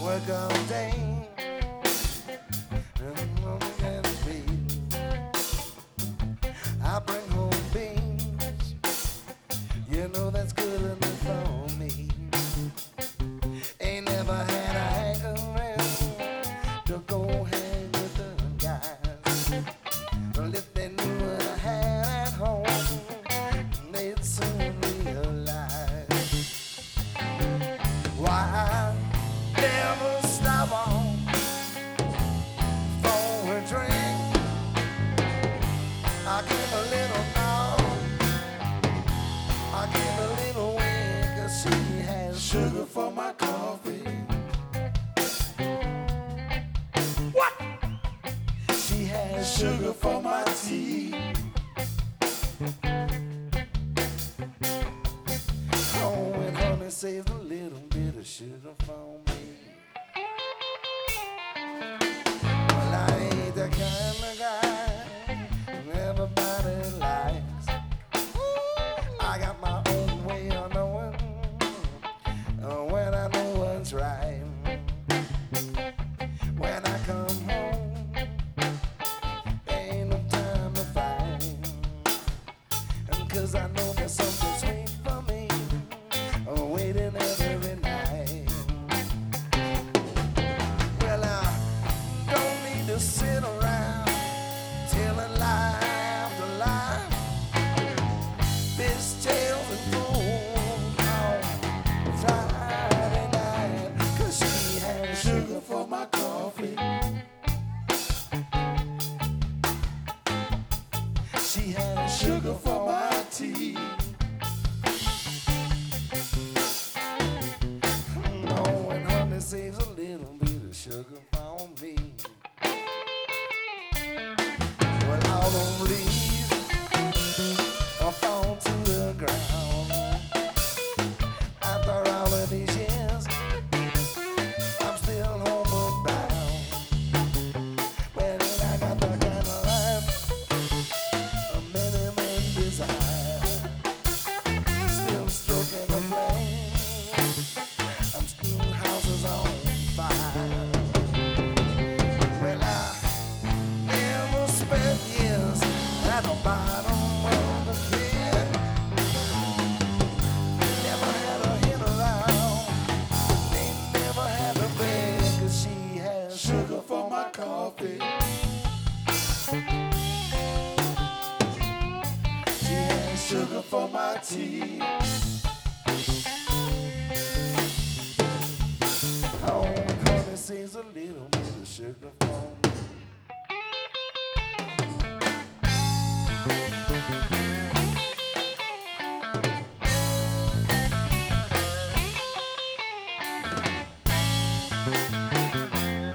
work all day and on the beat. I bring home beans, you know that's good enough for me. Ain't never had a hankering to go hang with the guys. Well, if they knew what I had at home, they'd soon realize why I never stop on for a drink. I give a little nod, I give a little wink, 'cause she has sugar for my coffee. What? She has sugar for my tea. Oh, and honey saves a little bit of sugar for me. Well, I ain't the kind of guy everybody likes. I got my own way of knowing when I know what's right. When I come home, ain't no time to fight, and 'cause I know there's something sweet for me waiting every night. Well, I don't need to sit around telling lie after lie, fish tails and food on Friday night, 'cause she has sugar for my coffee. She has sugar for my tea. Oh, and honey saves a little bit of sugar for me. Well, all them leaves fall to the ground. After all of these years, I'm still homeward bound. Well, I got the kind of life many men desire. Still stroking the flame, I'm still houses on fire. Well, I never spent years at the bottom of the pit. Never had a hit around, they never had a bed, 'cause she has sugar for my coffee. She has sugar for my tea. Oh, and honey saves a little bit of sugar for me.